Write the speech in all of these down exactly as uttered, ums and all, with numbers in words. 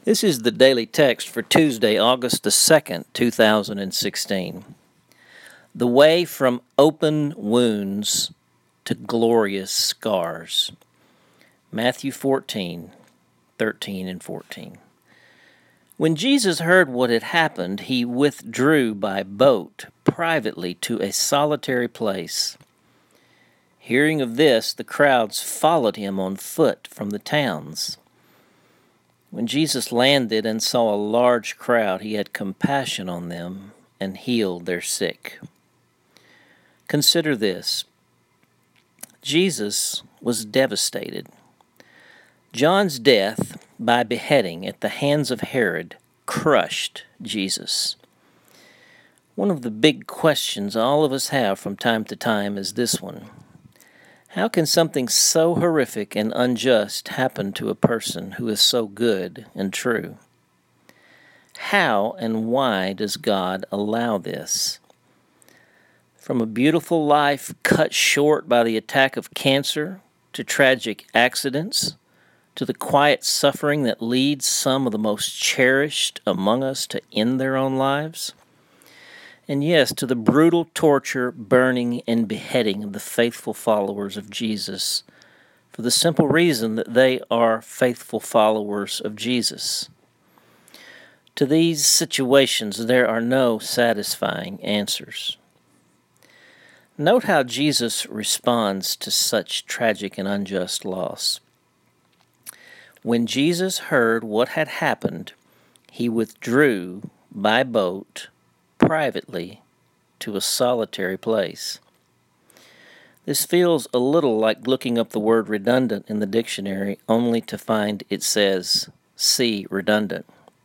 This is the daily text for Tuesday, August the second, two thousand sixteen. The way from open wounds to glorious scars. Matthew fourteen, thirteen and fourteen. When Jesus heard what had happened, he withdrew by boat privately to a solitary place. Hearing of this, the crowds followed him on foot from the towns. When Jesus landed and saw a large crowd, he had compassion on them and healed their sick. Consider this. Jesus was devastated. John's death by beheading at the hands of Herod crushed Jesus. One of the big questions all of us have from time to time is this one. How can something so horrific and unjust happen to a person who is so good and true? How and why does God allow this? From a beautiful life cut short by the attack of cancer, to tragic accidents, to the quiet suffering that leads some of the most cherished among us to end their own lives, and yes, to the brutal torture, burning, and beheading of the faithful followers of Jesus, for the simple reason that they are faithful followers of Jesus. To these situations, there are no satisfying answers. Note how Jesus responds to such tragic and unjust loss. When Jesus heard what had happened, he withdrew by boat privately to a solitary place. This feels a little like looking up the word redundant in the dictionary only to find it says, see redundant.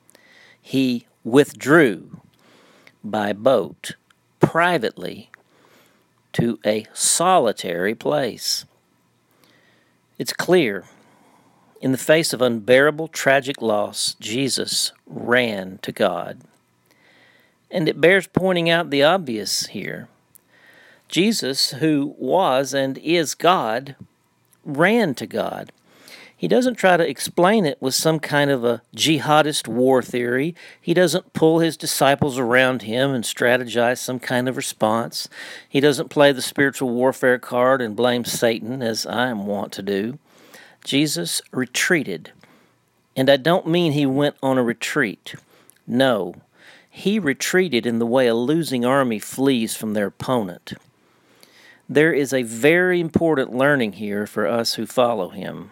He withdrew by boat privately to a solitary place. It's clear. In the face of unbearable tragic loss, Jesus ran to God. And it bears pointing out the obvious here. Jesus, who was and is God, ran to God. He doesn't try to explain it with some kind of a jihadist war theory. He doesn't pull his disciples around him and strategize some kind of response. He doesn't play the spiritual warfare card and blame Satan, as I am wont to do. Jesus retreated. And I don't mean he went on a retreat. No. He retreated in the way a losing army flees from their opponent. There is a very important learning here for us who follow him.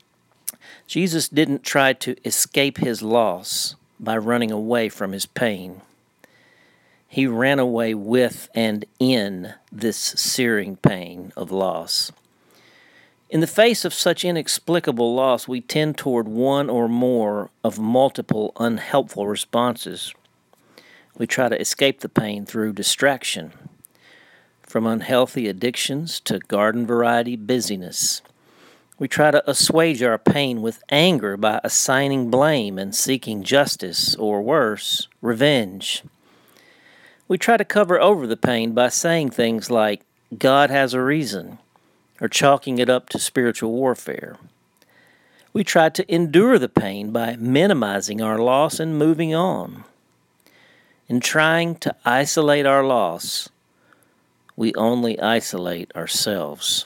Jesus didn't try to escape his loss by running away from his pain. He ran away with and in this searing pain of loss. In the face of such inexplicable loss, we tend toward one or more of multiple unhelpful responses. We try to escape the pain through distraction, from unhealthy addictions to garden variety busyness. We try to assuage our pain with anger by assigning blame and seeking justice, or worse, revenge. We try to cover over the pain by saying things like, God has a reason, or chalking it up to spiritual warfare. We try to endure the pain by minimizing our loss and moving on. In trying to isolate our loss, we only isolate ourselves.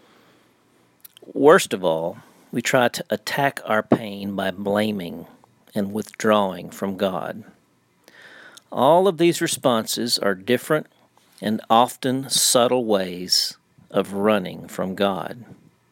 Worst of all, we try to attack our pain by blaming and withdrawing from God. All of these responses are different and often subtle ways of running from God.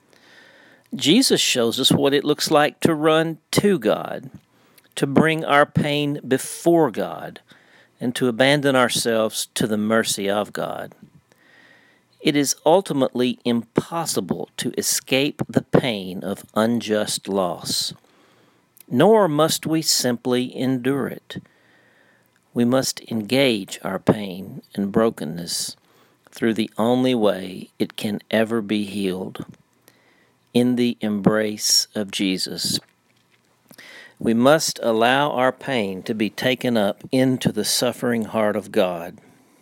Jesus shows us what it looks like to run to God, to bring our pain before God, and to abandon ourselves to the mercy of God. It is ultimately impossible to escape the pain of unjust loss, nor must we simply endure it. We must engage our pain and brokenness through the only way it can ever be healed, in the embrace of Jesus. We must allow our pain to be taken up into the suffering heart of God.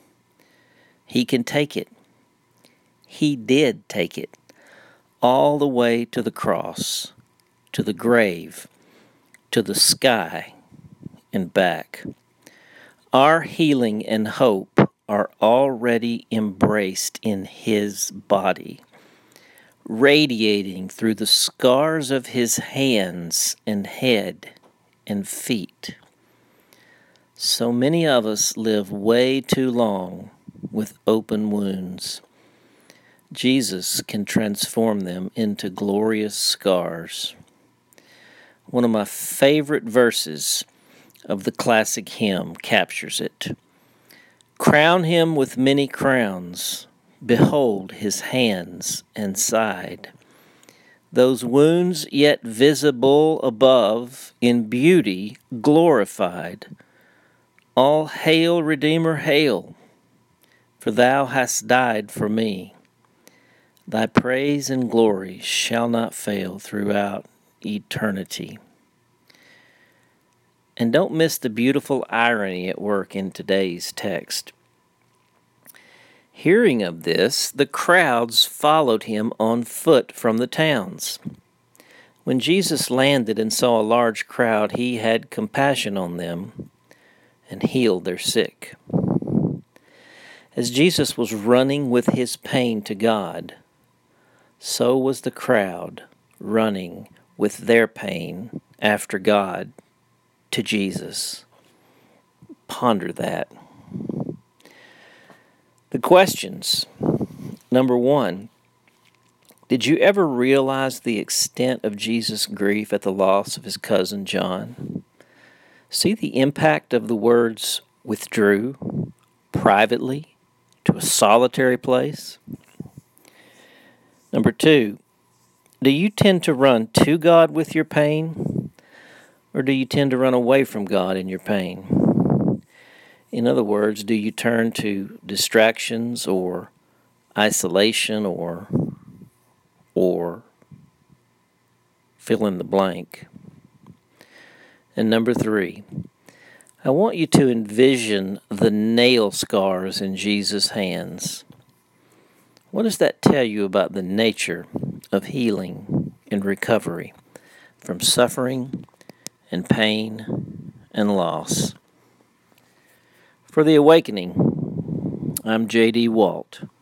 He can take it. He did take it all the way to the cross, to the grave, to the sky and back. Our healing and hope are already embraced in His body, radiating through the scars of His hands and head and feet. So many of us live way too long with open wounds. Jesus can transform them into glorious scars. One of my favorite verses of the classic hymn captures it. Crown him with many crowns. Behold his hands and side. Those wounds yet visible above, in beauty glorified. All hail, Redeemer, hail, for thou hast died for me. Thy praise and glory shall not fail throughout eternity. And don't miss the beautiful irony at work in today's text. Hearing of this, the crowds followed him on foot from the towns. When Jesus landed and saw a large crowd, he had compassion on them and healed their sick. As Jesus was running with his pain to God, so was the crowd running with their pain after God to Jesus. Ponder that. The questions. Number one, did you ever realize the extent of Jesus' grief at the loss of his cousin John? See the impact of the words withdrew privately to a solitary place? Number two, do you tend to run to God with your pain, or do you tend to run away from God in your pain? In other words, do you turn to distractions or isolation or or fill in the blank? And number three, I want you to envision the nail scars in Jesus' hands. What does that tell you about the nature of healing and recovery from suffering and pain and loss? For The Awakening, I'm J D Walt.